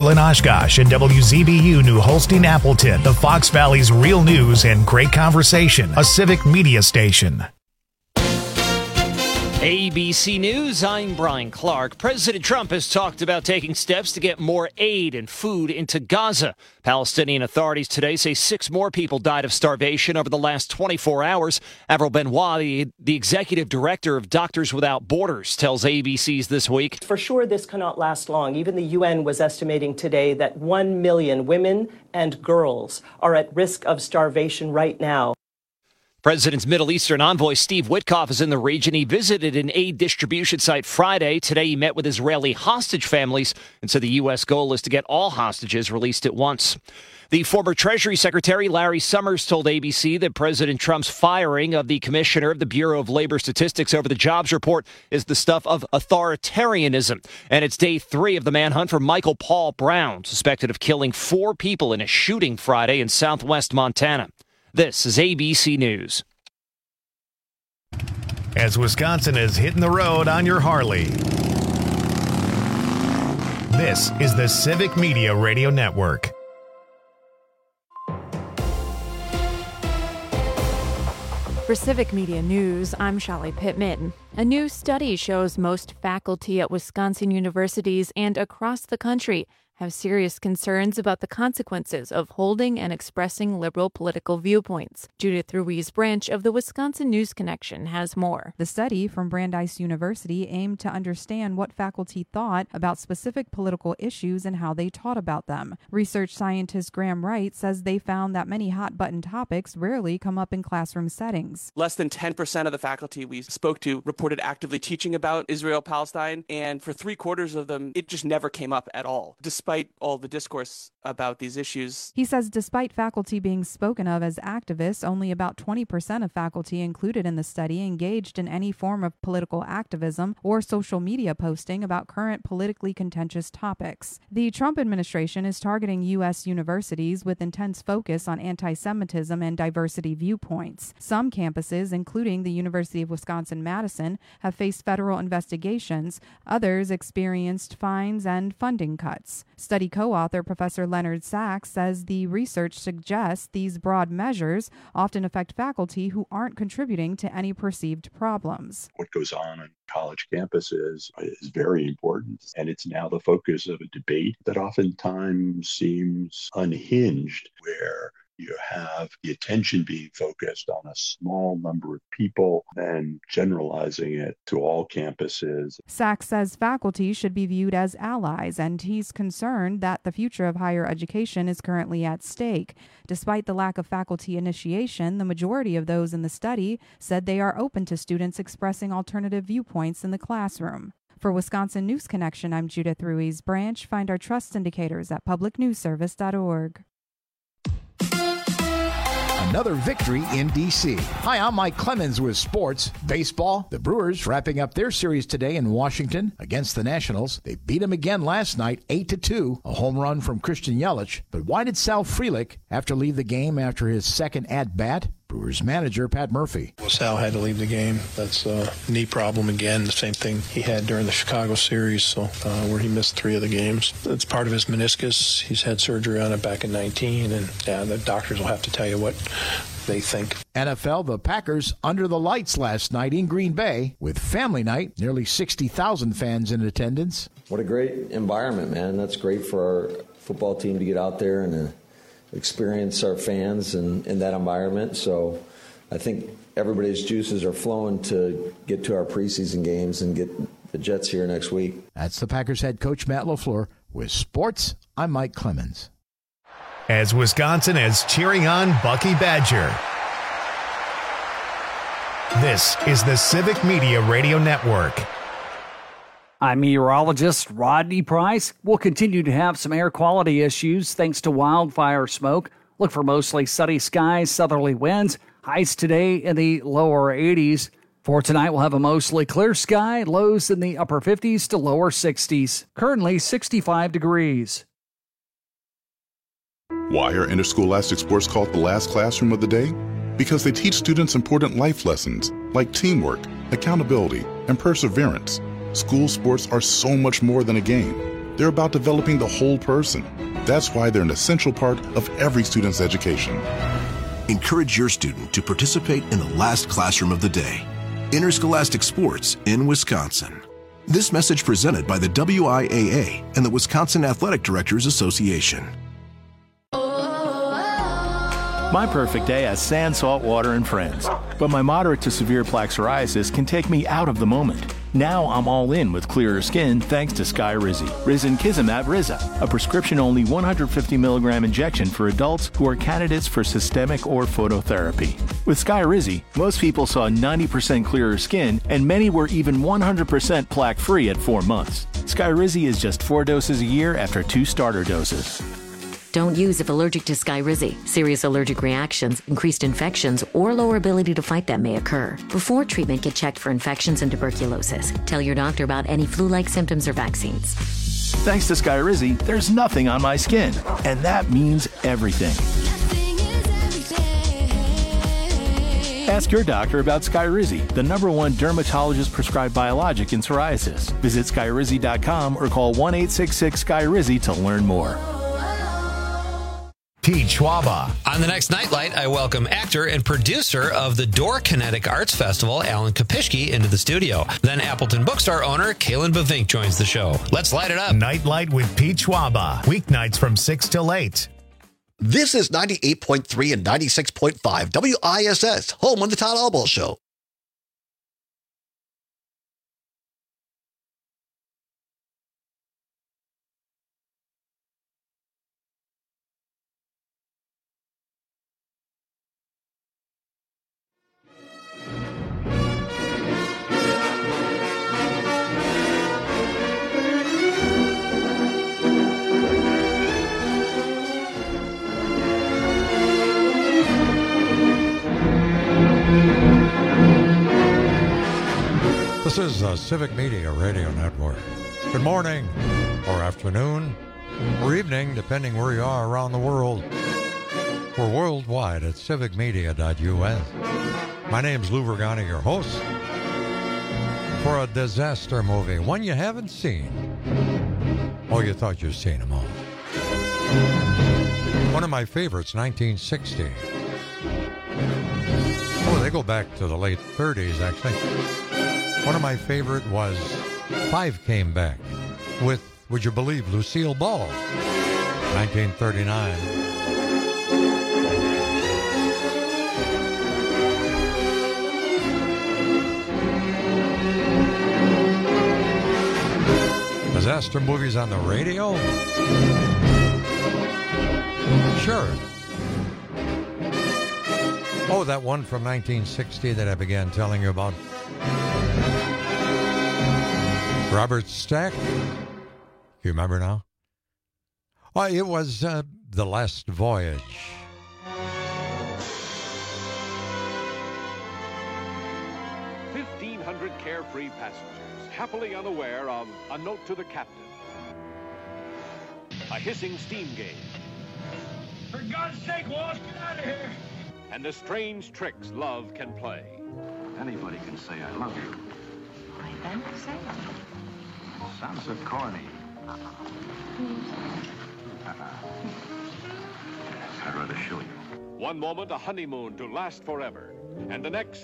Franklin, Oshkosh, and WZBU New Holstein, Appleton, the Fox Valley's real news and great conversation, a civic media station. ABC News, I'm Brian Clark. President Trump has talked about taking steps to get more aid and food into Gaza. Palestinian authorities today say 6 more people died of starvation over the last 24 hours. Avril Benoit, the executive director of Doctors Without Borders, tells ABC's This Week. For sure, this cannot last long. Even the UN was estimating today that 1 million women and girls are at risk of starvation right now. President's Middle Eastern envoy Steve Witkoff is in the region. He visited an aid distribution site Friday. Today he met with Israeli hostage families and said the U.S. goal is to get all hostages released at once. The former Treasury Secretary Larry Summers told ABC that President Trump's firing of the commissioner of the Bureau of Labor Statistics over the jobs report is the stuff of authoritarianism. And it's day 3 of the manhunt for Michael Paul Brown, suspected of killing 4 people in a shooting Friday in southwest Montana. This is ABC News. As Wisconsin is hitting the road on your Harley, this is the Civic Media Radio Network. For Civic Media News, I'm Shally Pittman. A new study shows most faculty at Wisconsin universities and across the country have serious concerns about the consequences of holding and expressing liberal political viewpoints. Judith Ruiz Branch of the Wisconsin News Connection has more. The study from Brandeis University aimed to understand what faculty thought about specific political issues and how they taught about them. Research scientist Graham Wright says they found that many hot-button topics rarely come up in classroom settings. Less than 10% of the faculty we spoke to reported actively teaching about Israel-Palestine, and for 3/4 of them, it just never came up at all, despite all the discourse about these issues. He says despite faculty being spoken of as activists, only about 20% of faculty included in the study engaged in any form of political activism or social media posting about current politically contentious topics. The Trump administration is targeting U.S. universities with intense focus on anti-Semitism and diversity viewpoints. Some campuses, including the University of Wisconsin-Madison, have faced federal investigations. Others experienced fines and funding cuts. Study co-author Professor Leonard Sachs says the research suggests these broad measures often affect faculty who aren't contributing to any perceived problems. What goes on college campuses is very important, and it's now the focus of a debate that oftentimes seems unhinged, where you have the attention being focused on a small number of people and generalizing it to all campuses. Sachs says faculty should be viewed as allies, and he's concerned that the future of higher education is currently at stake. Despite the lack of faculty initiation, the majority of those in the study said they are open to students expressing alternative viewpoints in the classroom. For Wisconsin News Connection, I'm Judith Ruiz Branch. Find our trust indicators at publicnewsservice.org. Another victory in D.C. Hi, I'm Mike Clemens with sports. Baseball, the Brewers wrapping up their series today in Washington against the Nationals. They beat them again last night, 8-2, a home run from Christian Yelich. But why did Sal Frelick have to leave the game after his second at-bat? Brewers manager Pat Murphy. Well, Sal had to leave the game. That's a knee problem again, the same thing he had during the Chicago series, where he missed 3 of the games. It's part of his meniscus. He's had surgery on it back in 19, and the doctors will have to tell you what they think. NFL, the Packers under the lights last night in Green Bay with family night, nearly 60,000 fans in attendance. What a great environment, man. That's great for our football team to get out there and experience our fans in that environment. So I think everybody's juices are flowing to get to our preseason games and get the Jets here next week. That's the Packers head coach Matt LaFleur. With sports, I'm Mike Clemens. As Wisconsin is cheering on Bucky Badger, this is the Civic Media Radio Network. I'm meteorologist Rodney Price. We'll continue to have some air quality issues thanks to wildfire smoke. Look for mostly sunny skies, southerly winds. Highs today in the lower 80s. For tonight, we'll have a mostly clear sky, lows in the upper 50s to lower 60s. Currently 65 degrees. Why are interscholastic sports called the last classroom of the day? Because they teach students important life lessons like teamwork, accountability, and perseverance. School sports are so much more than a game. They're about developing the whole person. That's why they're an essential part of every student's education. Encourage your student to participate in the last classroom of the day. Interscholastic Sports in Wisconsin. This message presented by the WIAA and the Wisconsin Athletic Directors Association. My perfect day has sand, salt water, and friends. But my moderate to severe plaque psoriasis can take me out of the moment. Now I'm all in with clearer skin thanks to Skyrizi. Risankizumab Riza, a prescription-only 150 milligram injection for adults who are candidates for systemic or phototherapy. With Skyrizi, most people saw 90% clearer skin, and many were even 100% plaque-free at 4 months. Skyrizi is just 4 doses a year after 2 starter doses. Don't use if allergic to Skyrizi. Serious allergic reactions, increased infections, or lower ability to fight them may occur. Before treatment, get checked for infections and tuberculosis. Tell your doctor about any flu-like symptoms or vaccines. Thanks to Skyrizi, there's nothing on my skin, and that means everything. Ask your doctor about Skyrizi, the #1 dermatologist-prescribed biologic in psoriasis. Visit Skyrizi.com or call 1-866-SKYRIZI to learn more. Pete Schwaba. On the next Nightlight, I welcome actor and producer of the Door Kinetic Arts Festival, Alan Kopishki, into the studio. Then Appleton Bookstore owner, Kalen Bavink, joins the show. Let's light it up. Nightlight with Pete Schwaba. Weeknights from 6 till 8. This is 98.3 and 96.5 WISS, home of the Todd Albaugh Show. This is the Civic Media Radio Network. Good morning, or afternoon, or evening, depending where you are around the world. We're worldwide at civicmedia.us. My name's Lou Vergani, your host, for a disaster movie, one you haven't seen. Oh, you thought you'd seen them all. One of my favorites, 1960. Oh, they go back to the late 30s, actually. One of my favorite was Five Came Back with, would you believe, Lucille Ball, 1939. Disaster movies on the radio? Sure. Oh, that one from 1960 that I began telling you about. Robert Stack. You remember now? Oh, it was The Last Voyage. Carefree passengers, happily unaware of a note to the captain, a hissing steam gauge. For God's sake, Walsh, get out of here! And the strange tricks love can play. Anybody can say I love you. Why then, say it. Sounds so corny. I'd rather show you. One moment, a honeymoon to last forever. And the next...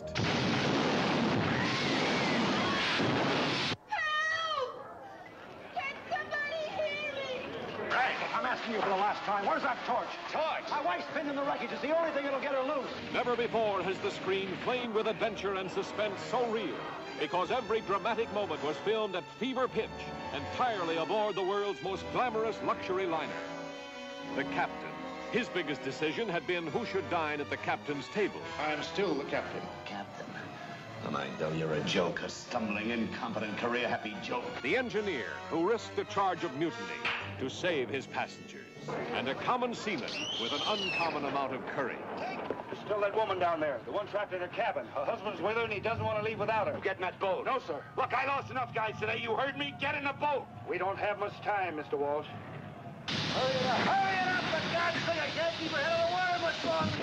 I'm asking you for the last time. Where's that torch? Torch? My wife's pinned in the wreckage. It's the only thing that'll get her loose. Never before has the screen flamed with adventure and suspense so real, because every dramatic moment was filmed at fever pitch, entirely aboard the world's most glamorous luxury liner. The captain. His biggest decision had been who should dine at the captain's table. I'm still the captain. Captain. And I know you're a joke, a stumbling, incompetent, career-happy joke. The engineer who risked a charge of mutiny to save his passengers. And a common seaman with an uncommon amount of courage. There's still that woman down there, the one trapped in her cabin. Her husband's with her and he doesn't want to leave without her. Get in that boat. No, sir. Look, I lost enough guys today. You heard me? Get in the boat. We don't have much time, Mr. Walsh. Hurry it up. Hurry it up, for God's sake. I can't keep ahead of the world much longer.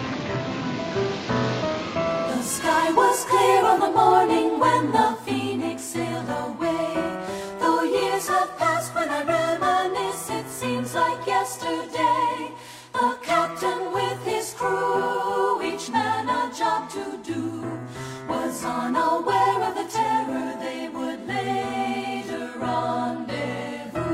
The sky was clear on the morning when the Phoenix years have passed. When I reminisce, it seems like yesterday. The captain with his crew, each man a job to do, was unaware of the terror they would later rendezvous.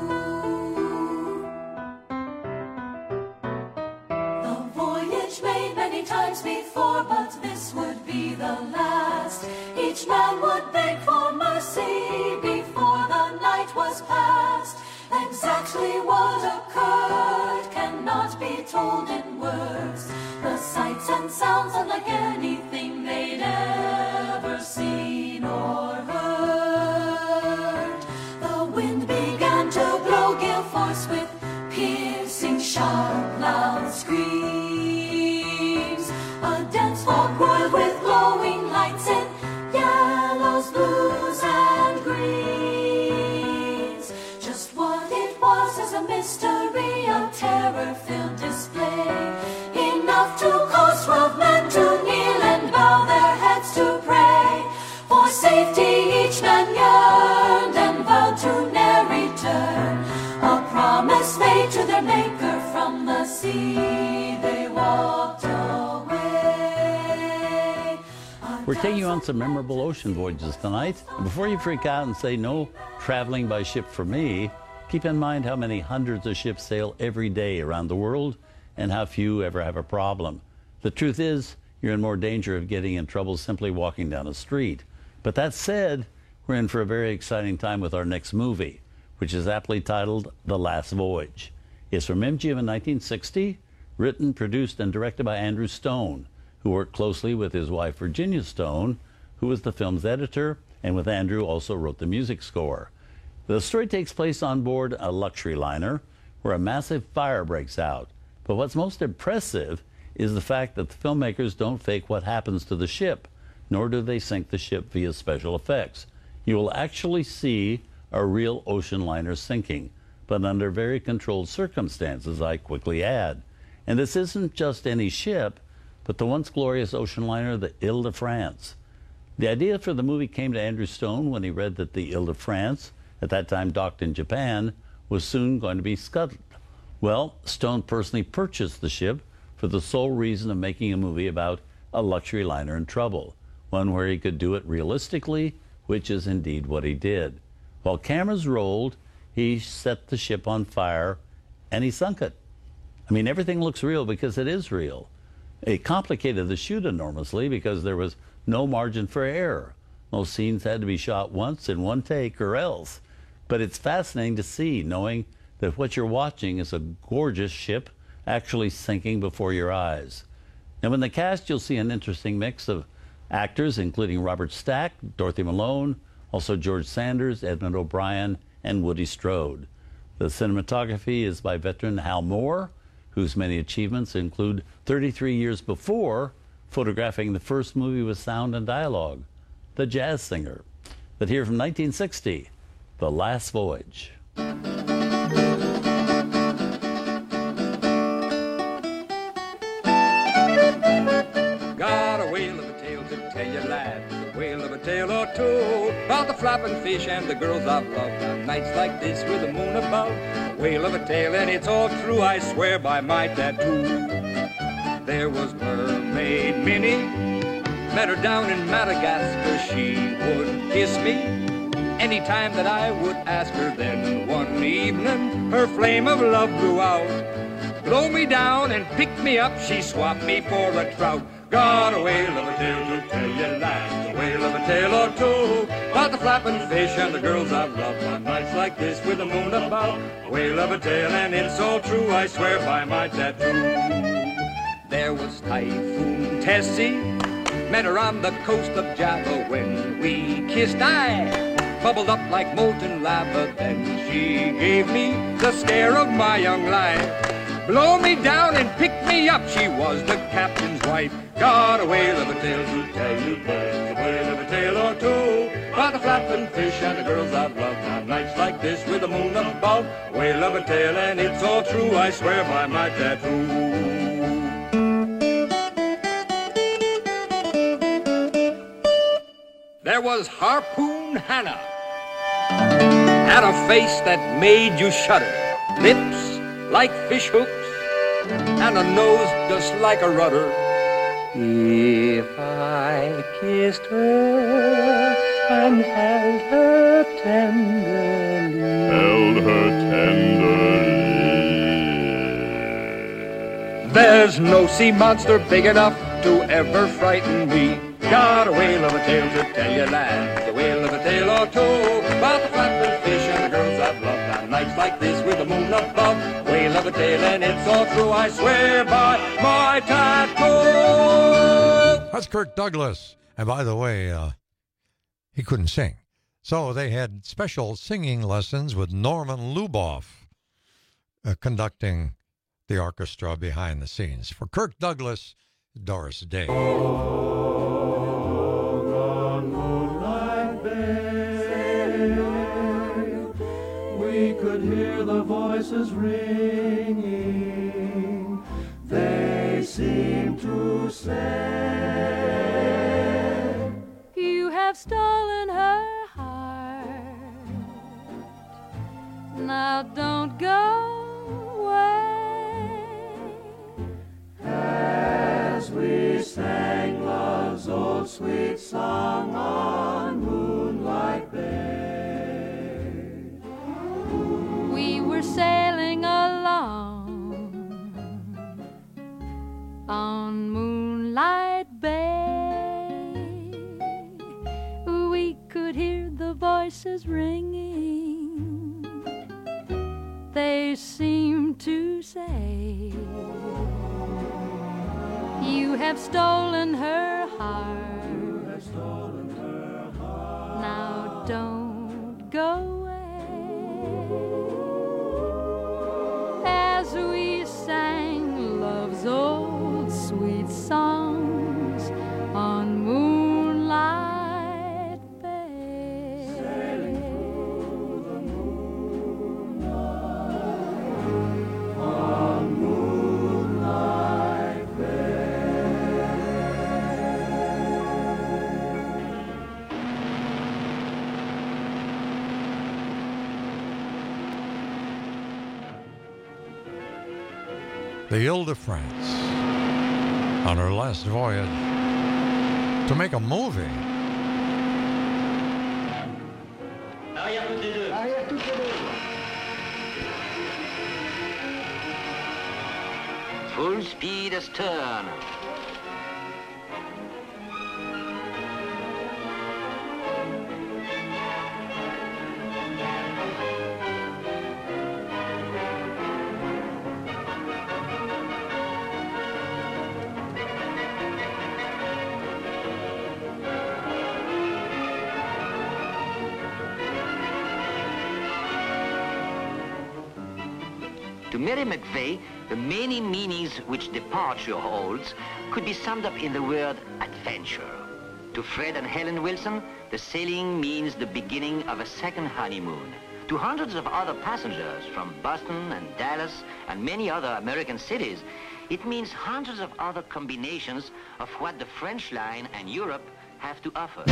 The voyage made many times before, but this would be the last. Each man would beg for mercy before the night was past. Exactly what occurred cannot be told in words. The sights and sounds unlike anything they'd ever seen or heard. The wind began to blow gale force with piercing, sharp, loud screams. A dense fog roared with glowing lights in yellows, blues, and greens. Just what it was is a mystery, a terror-filled display, enough to cause 12 men to kneel and bow their heads to pray. For safety each man yearned and vowed to ne'er return, a promise made to their maker from the sea they walked away. We're taking you on some memorable ocean voyages tonight. And before you freak out and say no traveling by ship for me, keep in mind how many hundreds of ships sail every day around the world and how few ever have a problem. The truth is, you're in more danger of getting in trouble simply walking down a street. But that said, we're in for a very exciting time with our next movie, which is aptly titled The Last Voyage. It's from MGM in 1960, written, produced, and directed by Andrew Stone, who worked closely with his wife Virginia Stone, who was the film's editor, and with Andrew also wrote the music score. The story takes place on board a luxury liner where a massive fire breaks out. But what's most impressive is the fact that the filmmakers don't fake what happens to the ship, nor do they sink the ship via special effects. You will actually see a real ocean liner sinking, but under very controlled circumstances, I quickly add. And this isn't just any ship, but the once glorious ocean liner, the Ile-de-France. The idea for the movie came to Andrew Stone when he read that the Ile-de-France, at that time docked in Japan, was soon going to be scuttled. Well, Stone personally purchased the ship for the sole reason of making a movie about a luxury liner in trouble, one where he could do it realistically, which is indeed what he did. While cameras rolled, he set the ship on fire and he sunk it. I mean, everything looks real because it is real. It complicated the shoot enormously because there was no margin for error. Most scenes had to be shot once in one take or else. But it's fascinating to see, knowing that what you're watching is a gorgeous ship actually sinking before your eyes. Now, in the cast, you'll see an interesting mix of actors, including Robert Stack, Dorothy Malone, also George Sanders, Edmund O'Brien, and Woody Strode. The cinematography is by veteran Hal Moore, whose many achievements include 33 years before photographing the first movie with sound and dialogue, The Jazz Singer. But here from 1960, The Last Voyage. Got a whale of a tale to tell you, lads, a whale of a tale or two, about the flapping fish and the girls I've loved on nights like this with the moon above. A whale of a tale and it's all true, I swear by my tattoo. There was Mermaid Minnie, met her down in Madagascar. She would kiss me anytime that I would ask her. Then one evening her flame of love blew out, blow me down and pick me up, she swapped me for a trout. Got a whale of a tale to tell you, lads, a whale of a tale or two, about the flapping fish and the girls I've loved on nights like this with the moon about. A whale of a tale and it's all true, I swear by my tattoo. There was Typhoon Tessie, met her on the coast of Java. When we kissed, I bubbled up like molten lava. Then she gave me the scare of my young life, blow me down and pick me up, she was the captain's wife. Got a whale of a tale to tell you, boys, a whale of a tale or two, about the flapping fish and the girls I've loved on nights like this with the moon above. A whale of a tale and it's all true, I swear by my tattoo. There was Harpoon Hannah, had a face that made you shudder, lips like fish hooks, and a nose just like a rudder. If I kissed her and held her tenderly, there's no sea monster big enough to ever frighten me. Got a whale of a tale to tell you, lad, a whale of a tale or two, about the flapping fish and the girls I've loved on nights like this with the moon above. Whale of a tale and it's all true, I swear by my tattoo. That's Kirk Douglas. And by the way, he couldn't sing. So they had special singing lessons with Norman Luboff conducting the orchestra behind the scenes. For Kirk Douglas, Doris Day. We could hear the voices ringing. They seemed to say, you have stolen her heart. Now don't go away. As we sang love's old sweet song on Moonlight Bay, we were sailing along on Moonlight Bay. We could hear the voices ringing. They seemed to say, you have stolen her heart. Now don't go as we sang love's old sweet songs on Moonlight Bay. Sailing through the moonlight on Moonlight Bay. The Ile de France, on her last voyage to make a movie. Full speed astern. To Mary McVeigh, the many meanings which departure holds could be summed up in the word adventure. To Fred and Helen Wilson, the sailing means the beginning of a second honeymoon. To hundreds of other passengers from Boston and Dallas and many other American cities, it means hundreds of other combinations of what the French line and Europe have to offer.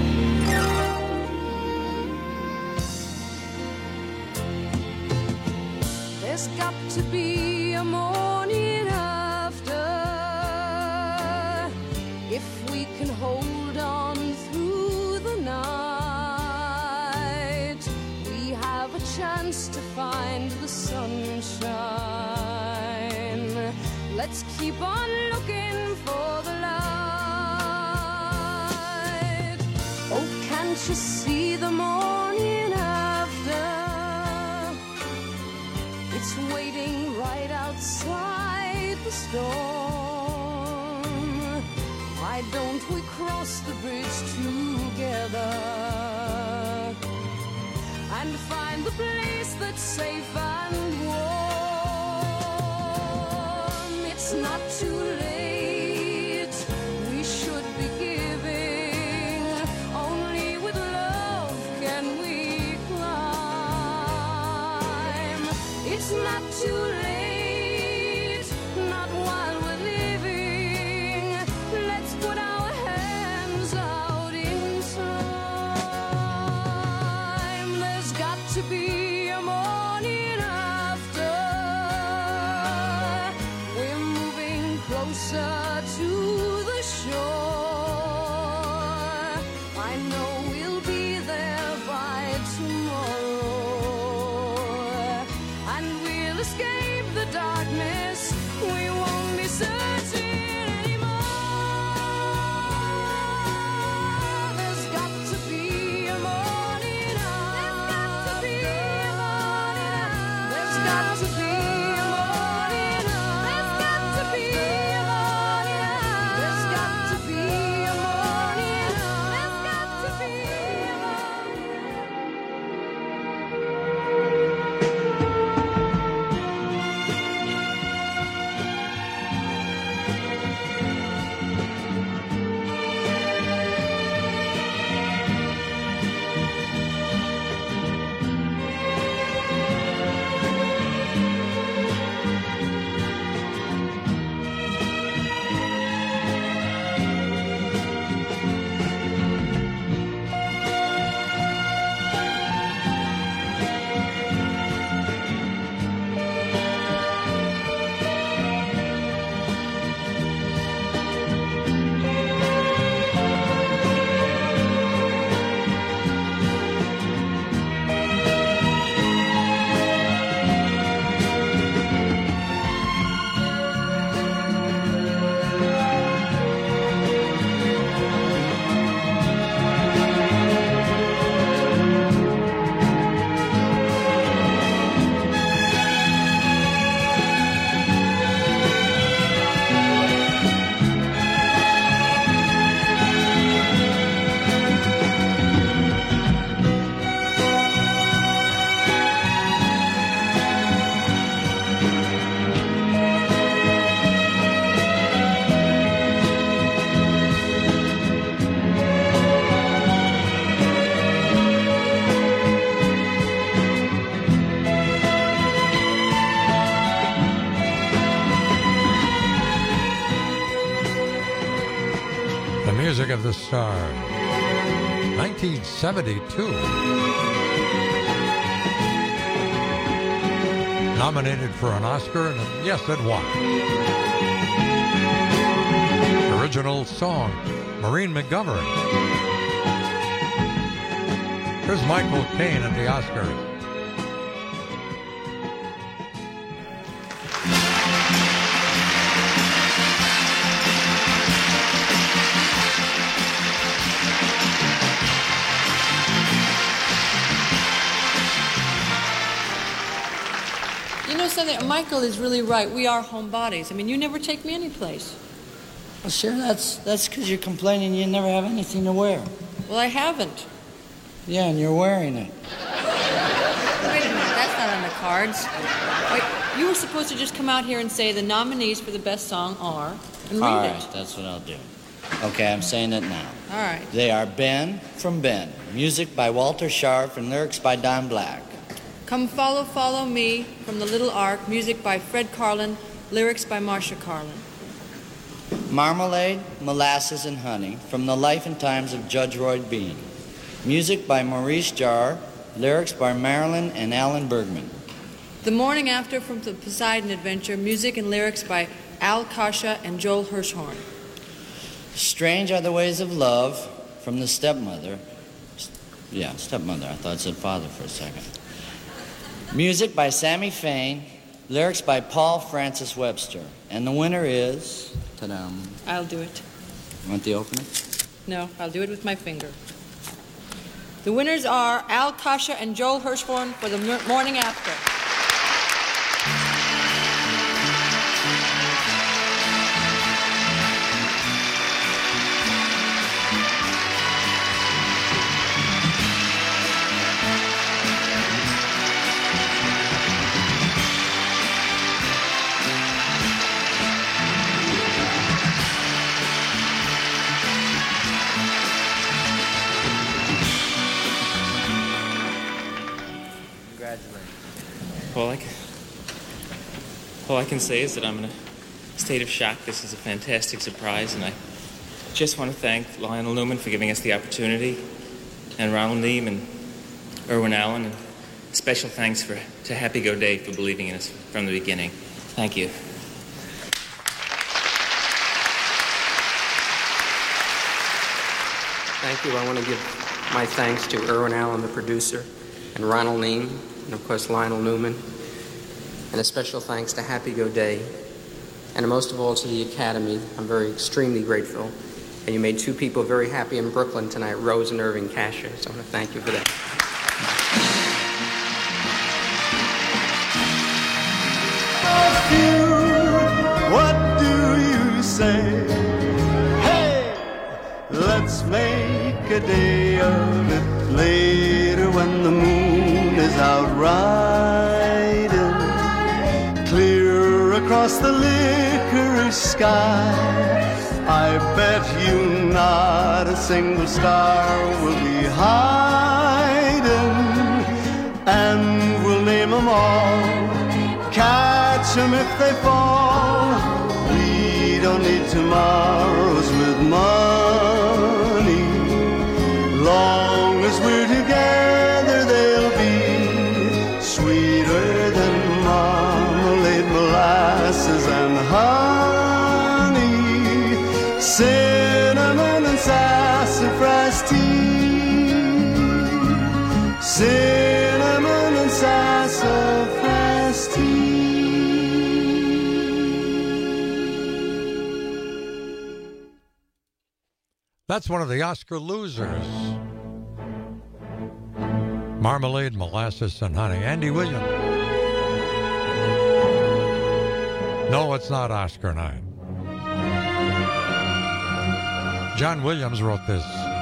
There's got to be a morning after, if we can hold on through the night. We have a chance to find the sunshine. Let's keep on looking for the light. Oh, can't you see the morning after? It's waiting right outside the storm. Why don't we cross the bridge together and find the place that's safe and warm? It's not too late. We should be giving. Only with love can we climb. It's not too late, not while we're living. Let's put our hands out in time. There's got to be a morning after. We're moving closer to the shore. I know we'll be there by tomorrow, and we'll escape the darkness. We won't be searching anymore. There's got to be a morning after. There's got to be a morning after. There's got to be a morning after. There's got to be a morning after. There's got to be Music of the Stars, 1972. Nominated for an Oscar, and yes, it won. Original song, Maureen McGovern. Here's Michael Caine at the Oscars. Something, Michael is really right. We are homebodies. I mean, you never take me anyplace. Well, sure, that's because you're complaining you never have anything to wear. Well, I haven't. Yeah, and you're wearing it. Wait a minute, that's not on the cards. Wait, you were supposed to just come out here and say the nominees for the best song are, and read All it. right, that's what I'll do. Okay, I'm saying it now. All right. They are Ben from Ben, music by Walter Scharf and lyrics by Don Black. Come Follow, Follow Me from The Little Ark, music by Fred Carlin, lyrics by Marcia Carlin. Marmalade, Molasses, and Honey from The Life and Times of Judge Roy Bean, music by Maurice Jarre, lyrics by Marilyn and Alan Bergman. The Morning After from The Poseidon Adventure, music and lyrics by Al Kasha and Joel Hirschhorn. Strange Are the Ways of Love from The Stepmother. Yeah, Stepmother. I thought it said father for a second. Music by Sammy Fain, lyrics by Paul Francis Webster. And the winner is... Ta-da. I'll do it. You want the opening? No, I'll do it with my finger. The winners are Al Kasha and Joel Hirschhorn for The Morning After. All I can say is that I'm in a state of shock. This is a fantastic surprise, and I just want to thank Lionel Newman for giving us the opportunity, and Ronald Neame and Irwin Allen and special thanks to Happy Go Day for believing in us from the beginning. Thank you. Thank you. I want to give my thanks to Irwin Allen, the producer, and Ronald Neame, and of course Lionel Newman. And a special thanks to Happy Go Day, and most of all to the Academy. I'm extremely grateful. And you made two people very happy in Brooklyn tonight, Rose and Irving Casher. So I want to thank you for that. What do you say? Hey, let's make a day of it later when the moon is out riding clear across the licorice sky. I bet you not a single star will be hiding, and we'll name them all, catch them if they fall. We don't need tomorrows with money. Long as we're together, they'll be sweeter than marmalade, molasses, and honey, cinnamon and sassafras tea, cinnamon and sassafras tea. That's one of the Oscar losers. Marmalade, Molasses, and Honey. Andy Williams. No, it's not Oscar night. John Williams wrote this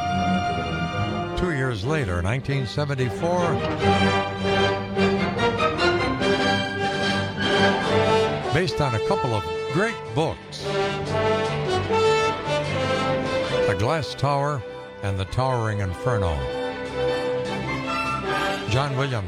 2 years later, 1974. Based on a couple of great books, The Glass Tower and The Towering Inferno. John Williams.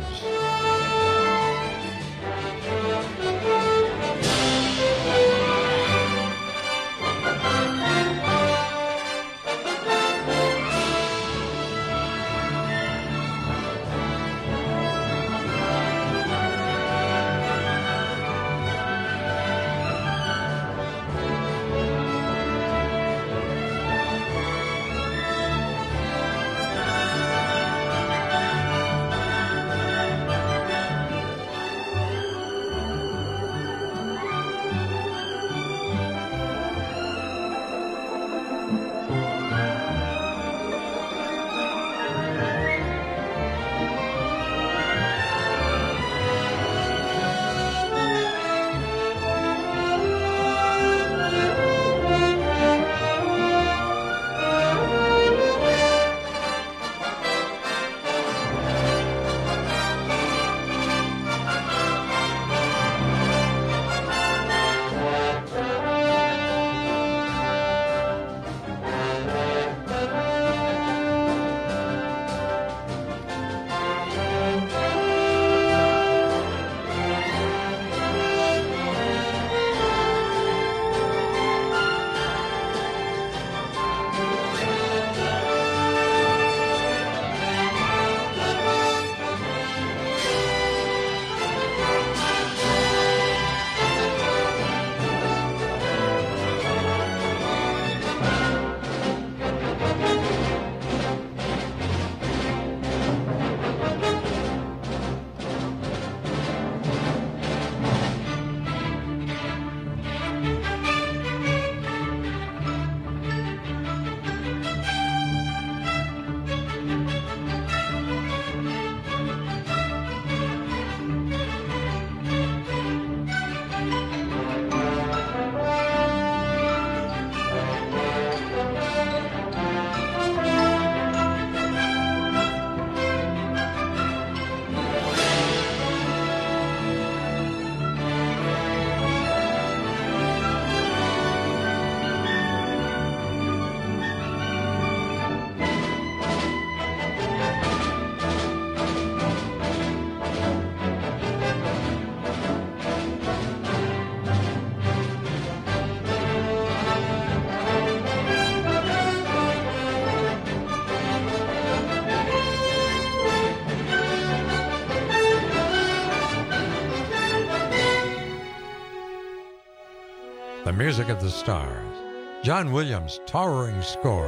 the music of the stars. John Williams' towering score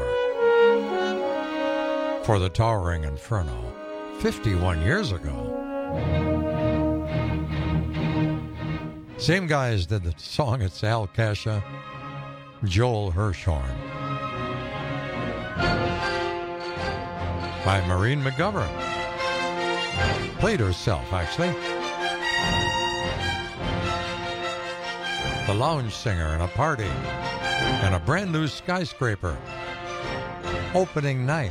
for the Towering Inferno 51 years ago. Same guys did the song. It's Al Kasha, Joel Hirshhorn. By Maureen McGovern. Played herself, actually. The lounge singer in a party and a brand new skyscraper. Opening night.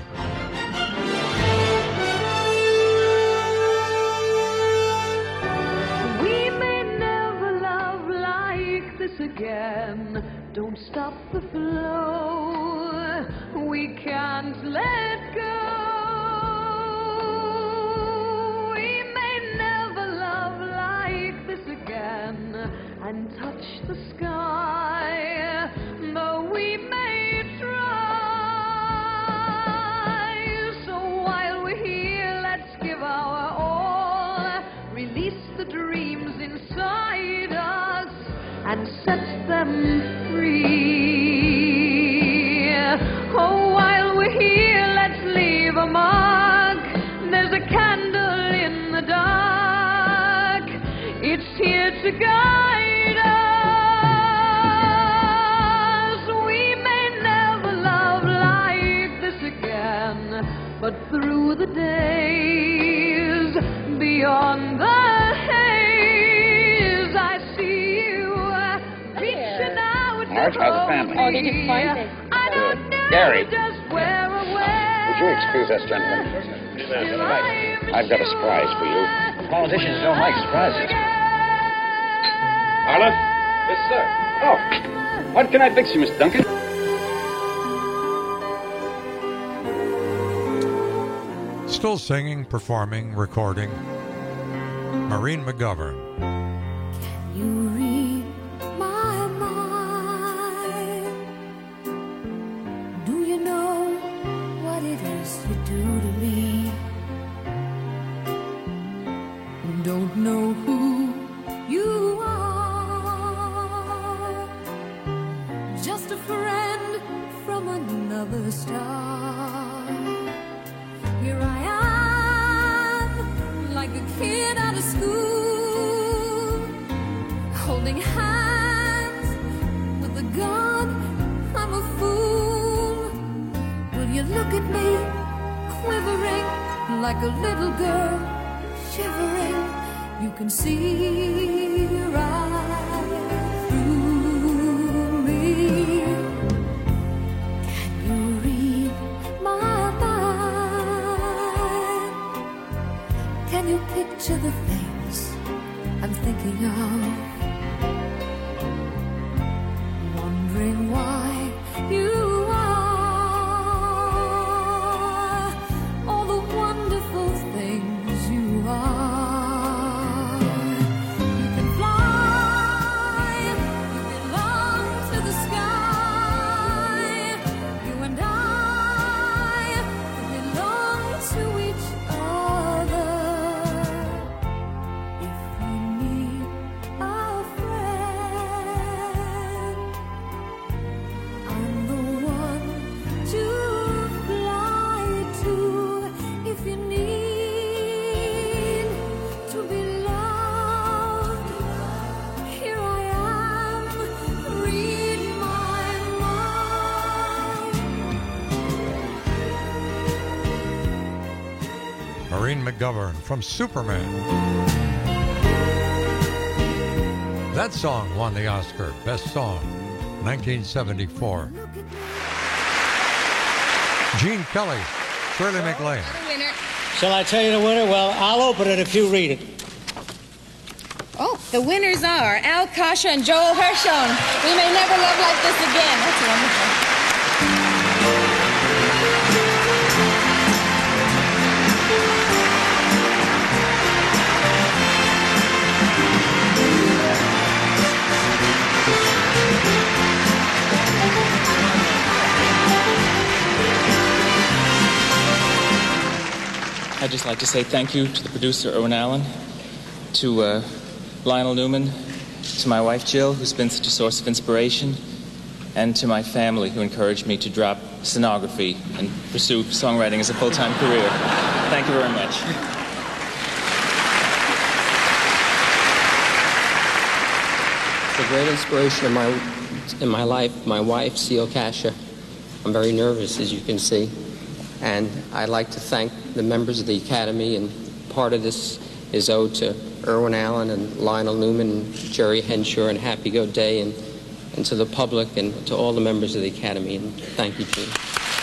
We may never love like this again. Don't stop the flow. We can't let go. We may never love like this again and touch the sky, though we may try. So while we're here, let's give our all, release the dreams inside us and set them free. Oh, while we're here, let's leave a mark. There's a candle in the dark. It's here to guide us. We may never love like this again, but through the days, beyond the haze, I see you reaching out. Marge, how's the family? Oh, did you find it? I don't know Gary. just where or when. Would you excuse us, gentlemen? I've got a surprise for you. Politicians don't like surprises. Arlen? Yes, sir. Oh, what can I fix you, Miss Duncan? Still singing, performing, recording. Maureen McGovern. You read my mind. Do you know what it is you do to me? Don't know who you are. Just a friend from another star. Here I am, like a kid out of school, holding hands with a gun. I'm a fool. Will you look at me, quivering like a little girl, shivering? You can see right through me. Can you read my mind? Can you picture the things I'm thinking of? Wondering why you are all the wonderful things you are. You can fly, you belong to the sky. You and I belong to each other. If you need a friend, I'm the one to fly to. If you need to be loved, here I am. Read my mind. Maureen McGovern from Superman. That song won the Oscar Best Song, 1974. Gene Kelly, Shirley MacLaine. Shall I tell you the winner? Well, I'll open it if you read it. Oh, the winners are Al Kasha and Joel Hirshhorn. We may never love like this again. That's wonderful. I'd just like to say thank you to the producer, Owen Allen, to Lionel Newman, to my wife Jill, who's been such a source of inspiration, and to my family, who encouraged me to drop stenography and pursue songwriting as a full-time career. Thank you very much. It's a great inspiration in my life, my wife, Seal Kasha. I'm very nervous, as you can see. And I'd like to thank the members of the Academy, and part of this is owed to Irwin Allen and Lionel Newman and Jerry Henshaw and Happy Go Day, and to the public and to all the members of the Academy. And thank you, Gene.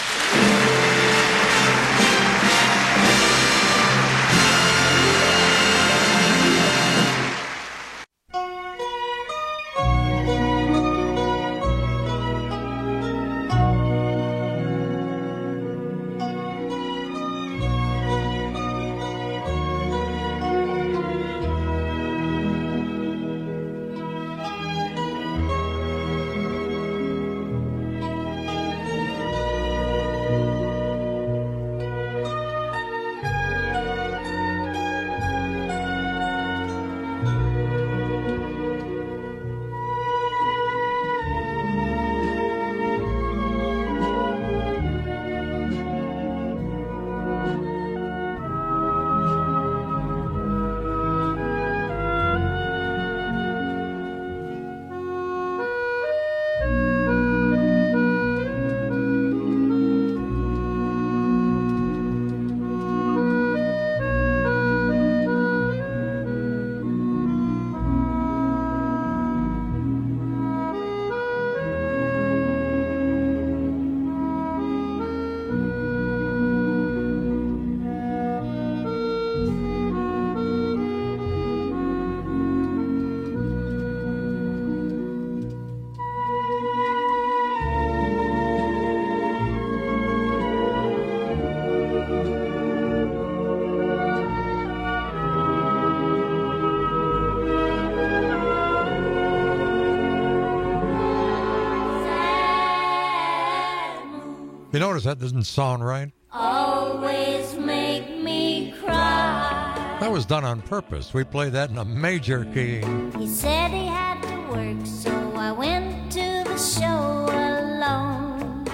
You notice that doesn't sound right? Always make me cry. That was done on purpose. We played that in a major key. He said he had to work, so I went to the show alone.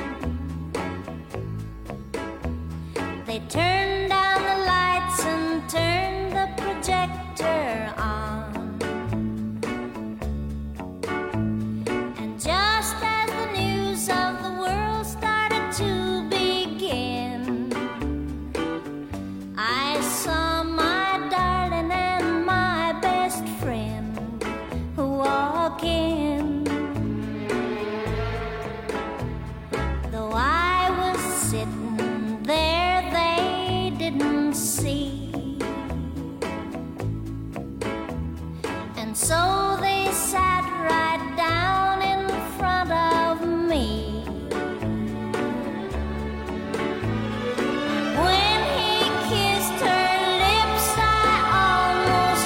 They turned down the lights and turned the projector on. And just as the news of the world started to begin, I saw my darling and my best friend walk in. Though I was sitting there, they didn't see. And so they sat right down in front of me. When he kissed her lips, I almost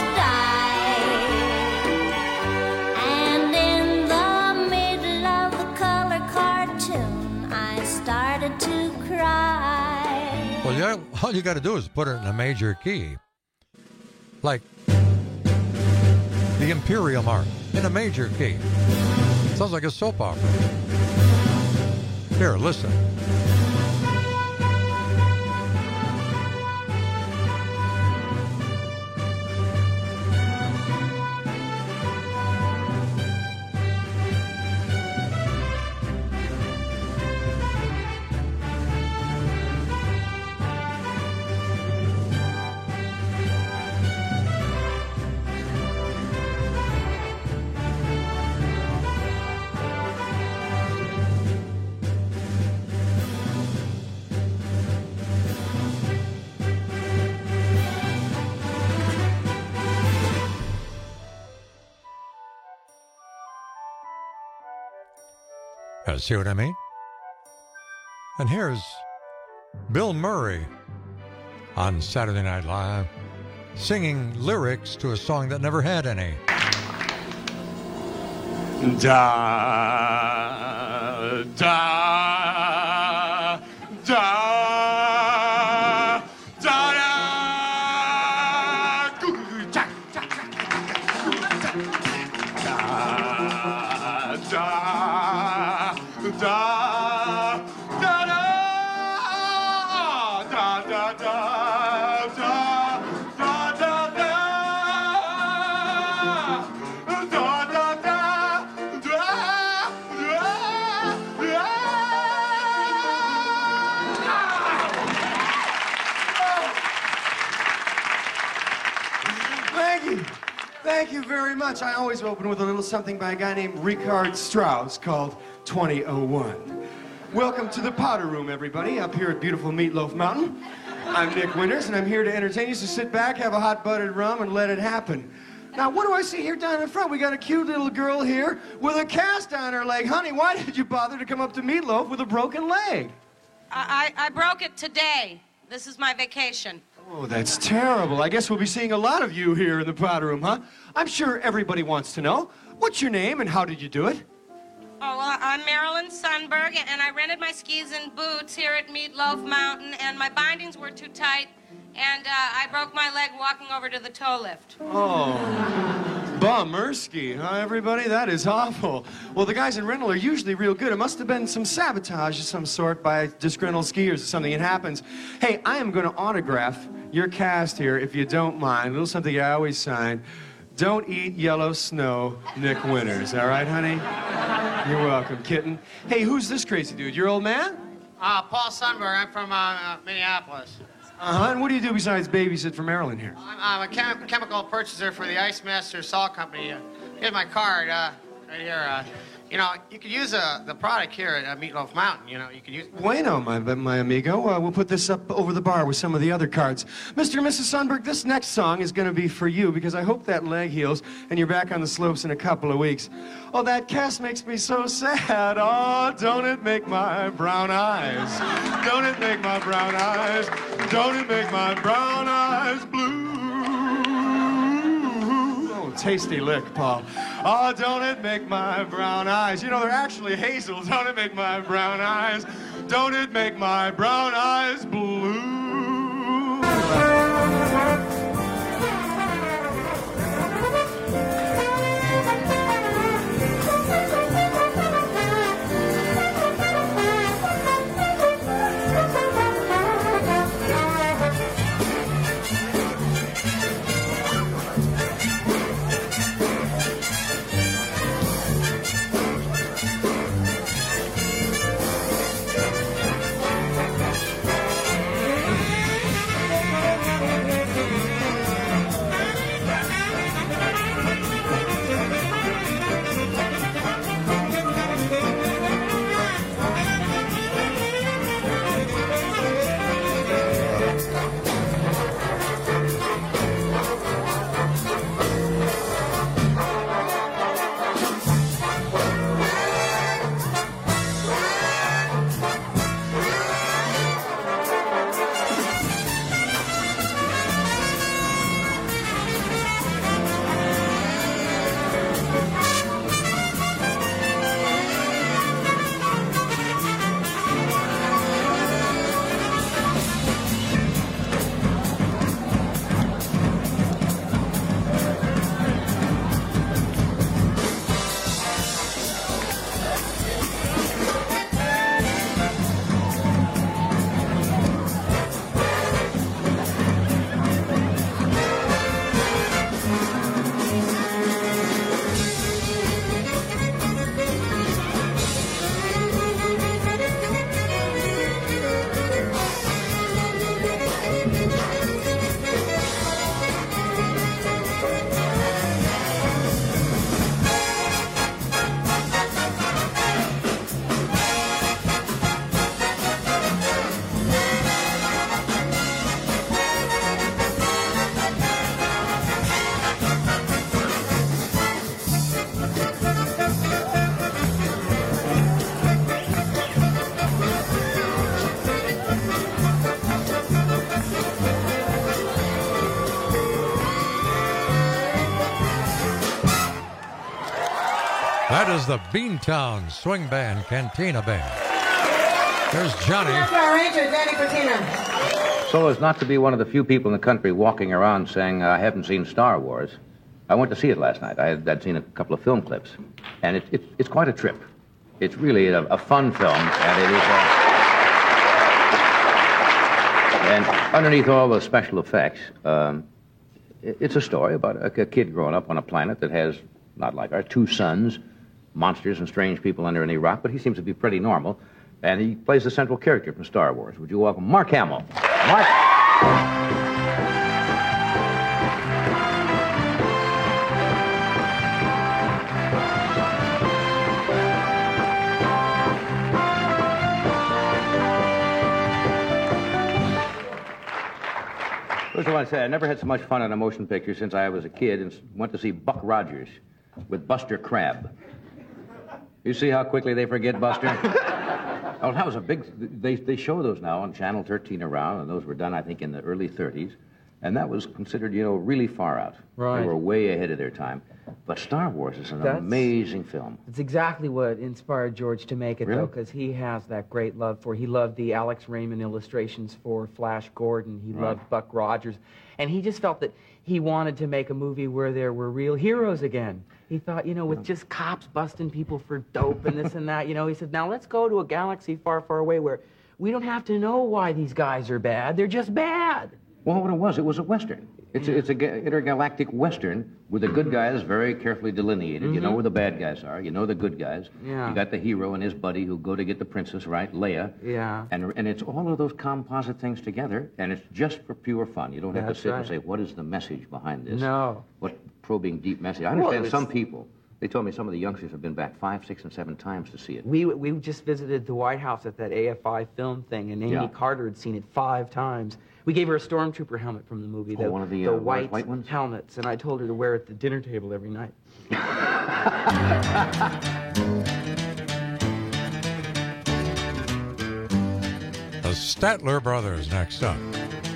died. And in the middle of the color cartoon, I started to cry. Well, yeah, all you got to do is put it in a major key. Like the Imperial March in a major key. Sounds like a soap opera. Here, listen. See what I mean? And here's Bill Murray on Saturday Night Live singing lyrics to a song that never had any. Da, da, da, da, da, Thank you very much. I always open with a little something by a guy named Richard Strauss called 2001. Welcome to the Powder Room, everybody, up here at beautiful Meatloaf Mountain. I'm Nick Winters, and I'm here to entertain you, so sit back, have a hot buttered rum, and let it happen. Now, what do I see here down in front? We got a cute little girl here with a cast on her leg. Honey, why did you bother to come up to Meatloaf with a broken leg? I broke it today. This is my vacation. Oh, that's terrible. I guess we'll be seeing a lot of you here in the Powder Room, huh? I'm sure everybody wants to know. What's your name and how did you do it? Oh, well, I'm Marilyn Sundberg, and I rented my skis and boots here at Meatloaf Mountain, and my bindings were too tight, and I broke my leg walking over to the tow lift. Oh, bummerski, huh, everybody? That is awful. Well, the guys in rental are usually real good. It must have been some sabotage of some sort by disgruntled skiers or something. It happens. Hey, I am going to autograph your cast here, if you don't mind. A little something I always sign. Don't eat yellow snow, Nick Winters. All right, honey? You're welcome, kitten. Hey, who's this crazy dude? Your old man? Paul Sundberg. I'm from Minneapolis. Uh-huh. And what do you do besides babysit for Marilyn here? I'm a chemical purchaser for the Ice Master Salt Company. Here's my card right here. You know, you could use the product here at Meatloaf Mountain. You know, you could use. Bueno, my amigo. We'll put this up over the bar with some of the other cards. Mr. and Mrs. Sundberg, this next song is going to be for you because I hope that leg heals and you're back on the slopes in a couple of weeks. Oh, that cast makes me so sad. Oh, don't it make my brown eyes? Don't it make my brown eyes? Don't it make my brown eyes blue? Tasty lick, Paul. Oh, don't it make my brown eyes? You know, they're actually hazel. Don't it make my brown eyes? Don't it make my brown eyes blue? That is the Beantown Swing Band Cantina Band. There's Johnny. So as not to be one of the few people in the country walking around saying, I haven't seen Star Wars, I went to see it last night. I'd seen a couple of film clips, and it's quite a trip. It's really a fun film, and it is and underneath all the special effects, it's a story about a kid growing up on a planet that has, not like ours, 2 suns, monsters and strange people under any rock, but he seems to be pretty normal, and he plays the central character from Star Wars. Would you welcome Mark Hamill? Mark. First of all, I say I never had so much fun on a motion picture since I was a kid and went to see Buck Rogers with Buster Crabbe. You see how quickly they forget Buster? Oh, that was a big... They show those now on Channel 13 around, and those were done, I think, in the early 30s. And that was considered, really far out. Right. They were way ahead of their time. But Star Wars is an amazing film. It's exactly what inspired George to make it, Really? though, because he has that great love for... He loved the Alex Raymond illustrations for Flash Gordon. He loved Buck Rogers. And he just felt that he wanted to make a movie where there were real heroes again. He thought, with just cops busting people for dope and this and that, he said, now let's go to a galaxy far, far away where we don't have to know why these guys are bad. They're just bad. Well, what it was a Western. It's a intergalactic Western with the good guys very carefully delineated. You know where the bad guys are. You know the good guys. Yeah. You got the hero and his buddy who go to get the princess, right? Leia. Yeah. And it's all of those composite things together, and it's just for pure fun. You don't have to That's sit and right. say, what is the message behind this? No. What probing deep message? I understand some people, they told me some of the youngsters have been back 5, 6, and 7 times to see it. We just visited the White House at that AFI film thing, and Amy Carter had seen it 5 times. We gave her a stormtrooper helmet from the movie, one of the white ones? helmets, and I told her to wear it at the dinner table every night. The Statler Brothers next up.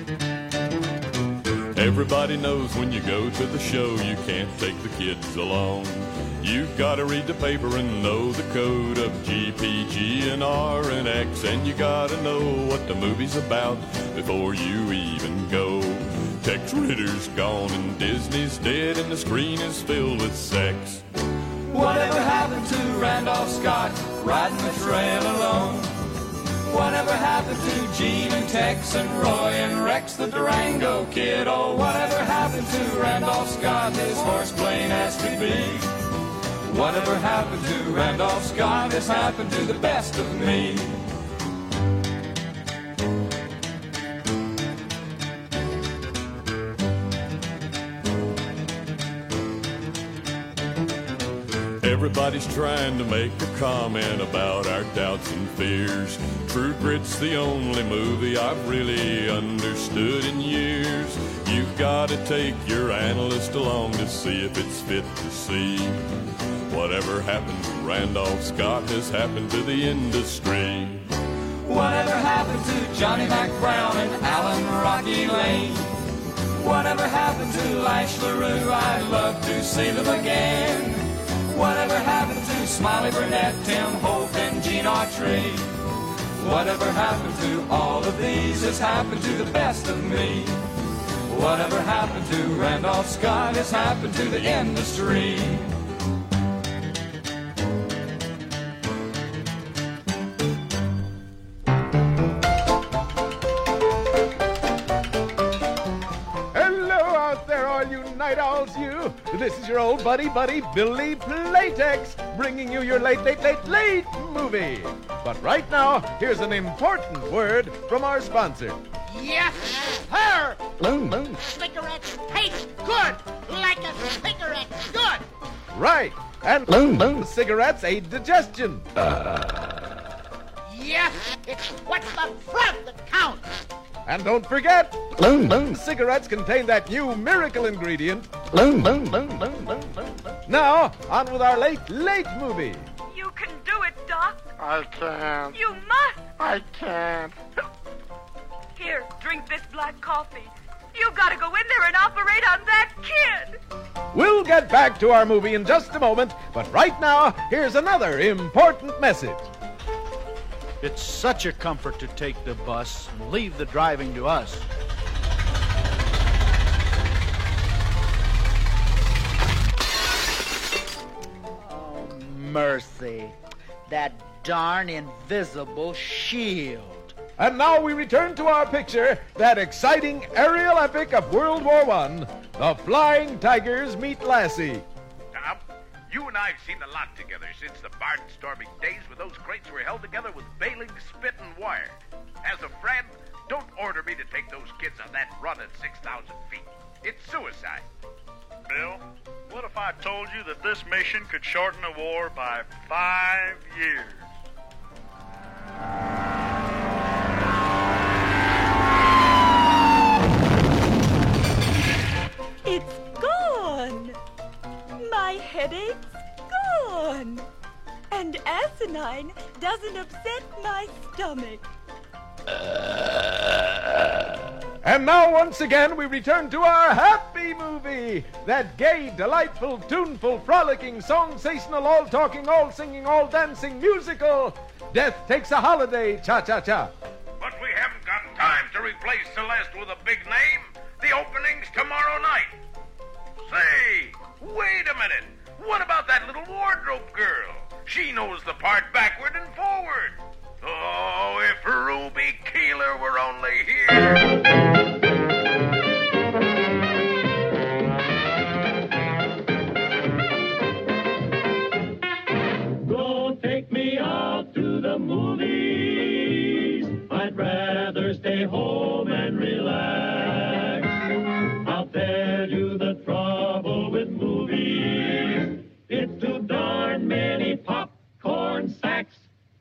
Everybody knows when you go to the show, you can't take the kids along. You've got to read the paper and know the code of G, P, G, and R, and X, and you got to know what the movie's about before you even go. Tex Ritter's gone and Disney's dead and the screen is filled with sex. Whatever happened to Randolph Scott riding the trail alone? Whatever happened to Gene and Tex and Roy and Rex the Durango Kid? Oh, whatever happened to Randolph Scott, his horse plain as could be? Whatever happened to Randolph Scott has happened to the best of me. Everybody's trying to make a comment about our doubts and fears. True Grit's the only movie I've really understood in years. You've got to take your analyst along to see if it's fit to see. Whatever happened to Randolph Scott has happened to the industry. Whatever happened to Johnny Mac Brown and Alan Rocky Lane? Whatever happened to Lash LaRue? I'd love to see them again. Whatever happened to Smiley Burnett, Tim Hope, and Gene Autry? Whatever happened to all of these has happened to the best of me. Whatever happened to Randolph Scott has happened to the industry. Night Owls, you. This is your old buddy, Billy Playtex, bringing you your late movie. But right now, here's an important word from our sponsor. Yes, sir. Boom. Cigarettes taste good, like a cigarette. Good. Right. And boom. Cigarettes aid digestion. Yes, it's what's the front that counts. And don't forget, cigarettes contain that new miracle ingredient. Now, on with our late movie. You can do it, Doc. I can't. You must. I can't. Here, drink this black coffee. You gotta go in there and operate on that kid. We'll get back to our movie in just a moment, but right now, here's another important message. It's such a comfort to take the bus and leave the driving to us. Oh, mercy. that darn invisible shield. And now we return to our picture, that exciting aerial epic of World War I, The Flying Tigers Meet Lassie. Tom, you and I have seen a lot together since the barnstorming days when those crates were held together with baling, spit, and wire. As a friend, don't order me to take those kids on that run at 6,000 feet. It's suicide. Bill, what if I told you that this mission could shorten a war by 5 years? It's gone. My headache's gone. And asinine doesn't upset my stomach. And now, once again, we return to our happy movie. That gay, delightful, tuneful, frolicking, song-sational, all-talking, all-singing, all-dancing musical, Death Takes a Holiday, Cha-Cha-Cha. But we haven't got time to replace Celeste with a big name. The opening's tomorrow night. Say, wait a minute. What about that little wardrobe girl? She knows the part backward and forward. Oh, if Ruby Keeler were only here. Don't take me out to the movies. I'd rather stay home and relax. I'll tell you the trouble with movies. It's too darn many popcorn sacks.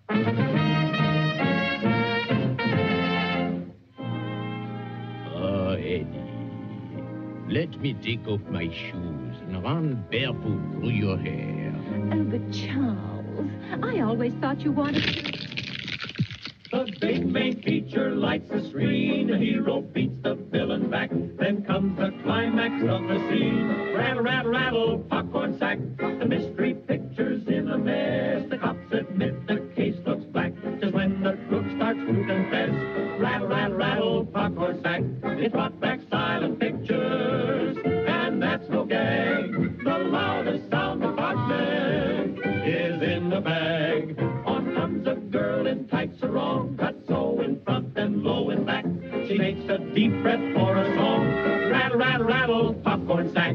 Eddie, let me take off my shoes and run barefoot through your hair. Oh, but Charles, I always thought you wanted to... The big main feature lights the screen. The hero beats the villain back. Then comes the climax of the scene. Rattle, rattle, rattle, popcorn sack. The mystery picture's in a mess. The cops admit the case looks black. Just when the crook starts to confess. Rattle, rattle, rattle, popcorn sack. It brought back silent pictures. And that's no gag. The loudest sound department is in the bag. On comes a girl in tights are wrong. Cut so in front and low in back. She takes a deep breath for a song. Rattle, rattle, rattle, popcorn sack.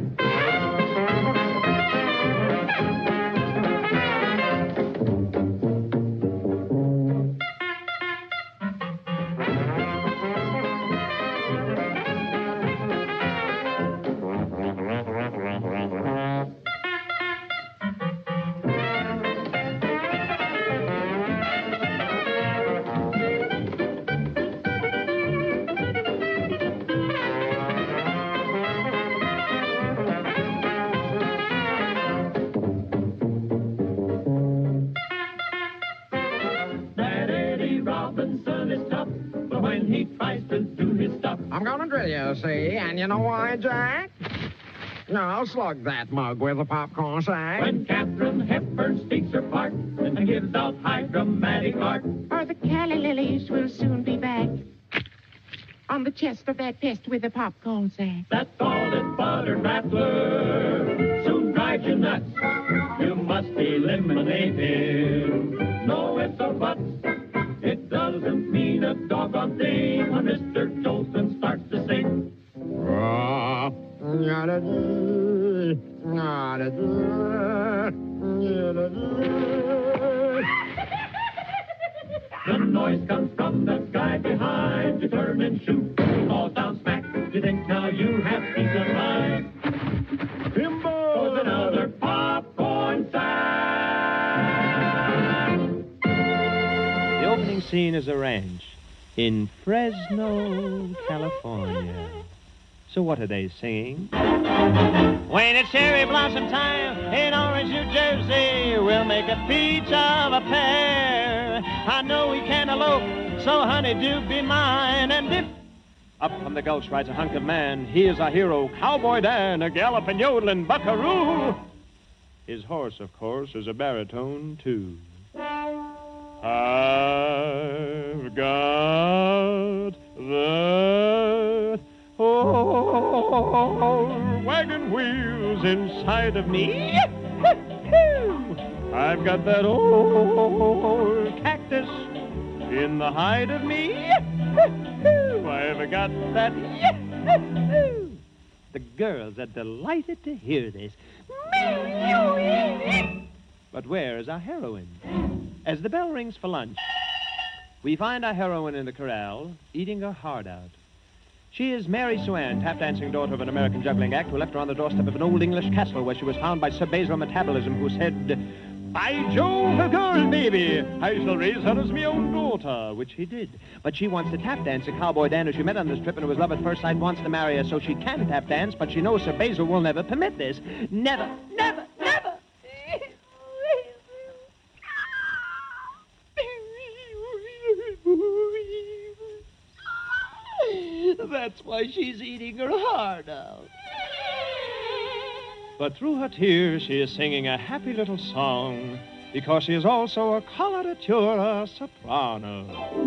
I'm gonna drill you, see? And you know why, Jack? No, slug that mug with a popcorn sack. When Katharine Hepburn speaks her part and gives out high dramatic art. Or the Calla Lilies will soon be back on the chest of that pest with a popcorn sack. That salted buttered rattler soon drives you nuts. You must eliminate him. No ifs or buts. It doesn't mean a doggone thing when Mr. Jolson starts to sing. The noise comes from the guy behind. You turn and shoot. He falls down smack. You think now you have peace of mind. Bimbo! Goes another popcorn sack. The opening scene is a ranch in Fresno, California. So what are they singing? When it's cherry blossom time in Orange, New Jersey, we'll make a peach of a pear. I know we can't elope, so honey, do be mine. And if up from the gulch rides a hunk of man, he is our hero, Cowboy Dan, a galloping, yodeling buckaroo. His horse, of course, is a baritone, too. I've got the wagon wheels inside of me. I've got that old cactus in the hide of me. I've got that. The girls are delighted to hear this. But where is our heroine? As the bell rings for lunch, we find our heroine in the corral, eating her heart out. She is Mary Swan, tap-dancing daughter of an American juggling act who left her on the doorstep of an old English castle where she was found by Sir Basil Metabolism, who said, "By Jove, a girl, baby! I shall raise her as my own daughter," which he did. But she wants to tap dance a cowboy Dan who she met on this trip and who was love at first sight, wants to marry her so she can tap dance, but she knows Sir Basil will never permit this. Never, never, never! That's why she's eating her heart out. But through her tears, she is singing a happy little song because she is also a coloratura soprano.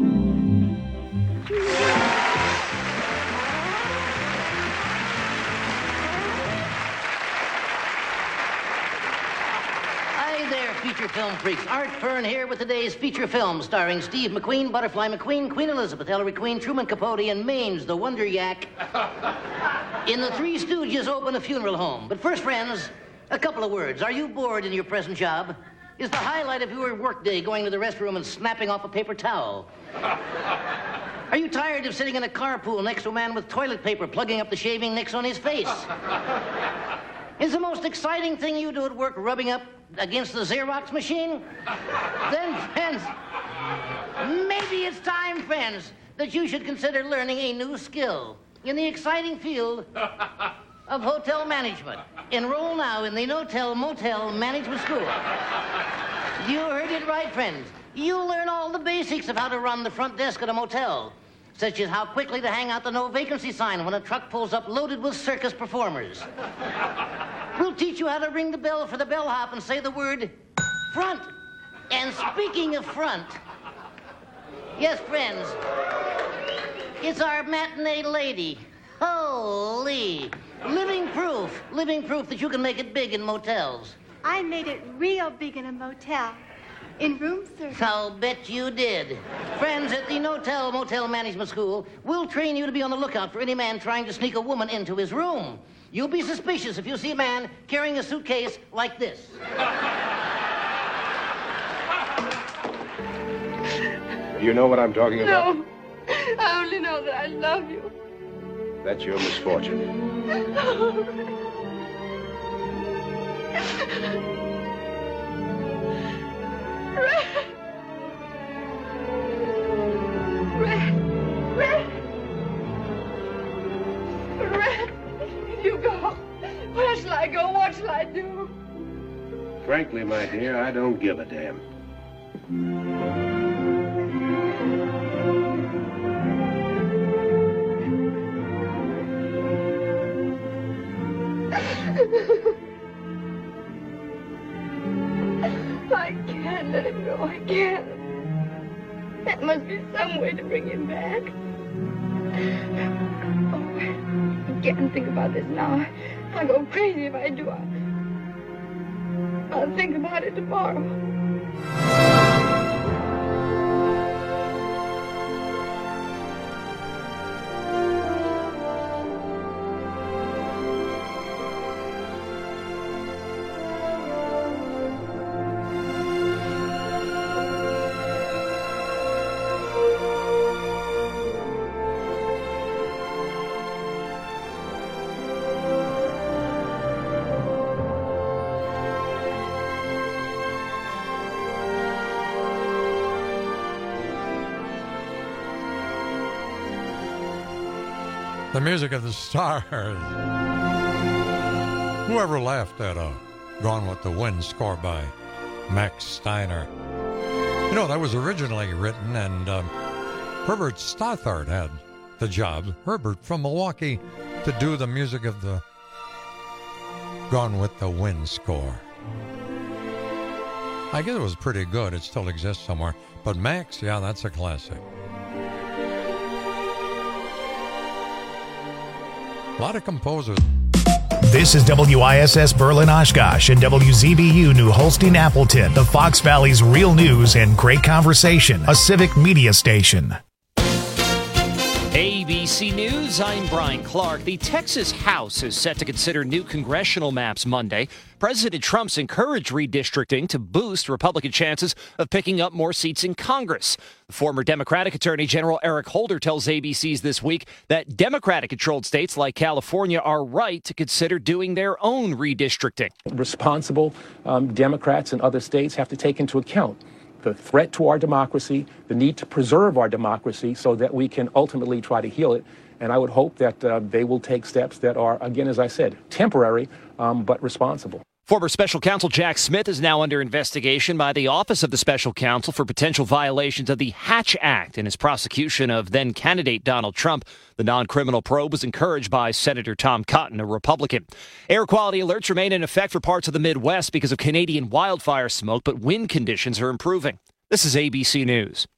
Hi there, feature film freaks. Art Fern here with today's feature film starring Steve McQueen, Butterfly McQueen, Queen Elizabeth, Ellery Queen, Truman Capote, and Mainz, the Wonder Yak. In the Three Stooges open a funeral home. But first, friends, a couple of words. Are you bored in your present job? Is the highlight of your workday going to the restroom and snapping off a paper towel? Are you tired of sitting in a carpool next to a man with toilet paper plugging up the shaving nicks on his face? Is the most exciting thing you do at work rubbing up against the Xerox machine? Then, friends, maybe it's time, friends, that you should consider learning a new skill in the exciting field of hotel management. Enroll now in the Notel Motel Management School. You heard it right, friends. You'll learn all the basics of how to run the front desk at a motel, such as how quickly to hang out the no vacancy sign when a truck pulls up loaded with circus performers. We'll teach you how to ring the bell for the bellhop and say the word front. And speaking of front, yes, friends, it's our matinee lady. Holy. Living proof that you can make it big in motels. I made it real big in a motel. In room service. I'll bet you did. Friends, at the Notel Motel Management School, we'll train you to be on the lookout for any man trying to sneak a woman into his room. You'll be suspicious if you see a man carrying a suitcase like this. You know what I'm talking about? No. I only know that I love you. That's your misfortune. Red, you go. Where shall I go? What shall I do? Frankly, my dear, I don't give a damn. I can't let him go. I can't. There must be some way to bring him back. Oh, I can't think about this now. I'll go crazy if I do. I'll think about it tomorrow. The music of the stars. Whoever laughed at Gone with the Wind score by Max Steiner? You know, that was originally written, and Herbert Stothart had the job, Herbert from Milwaukee, to do the music of the Gone with the Wind score. I guess it was pretty good. It still exists somewhere. But Max, yeah, that's a classic. A lot of composers. This is WISS Berlin Oshkosh and WZBU New Holstein Appleton, the Fox Valley's real news and great conversation, a civic media station. ABC News, I'm Brian Clark. The Texas House is set to consider new congressional maps Monday. President Trump's encouraged redistricting to boost Republican chances of picking up more seats in Congress. Former Democratic Attorney General Eric Holder tells ABC's This Week that Democratic-controlled states like California are right to consider doing their own redistricting. Responsible Democrats in other states have to take into account the threat to our democracy, the need to preserve our democracy so that we can ultimately try to heal it. And I would hope that they will take steps that are, again, as I said, temporary, but responsible. Former Special Counsel Jack Smith is now under investigation by the Office of the Special Counsel for potential violations of the Hatch Act in his prosecution of then-candidate Donald Trump. The non-criminal probe was encouraged by Senator Tom Cotton, a Republican. Air quality alerts remain in effect for parts of the Midwest because of Canadian wildfire smoke, but wind conditions are improving. This is ABC News.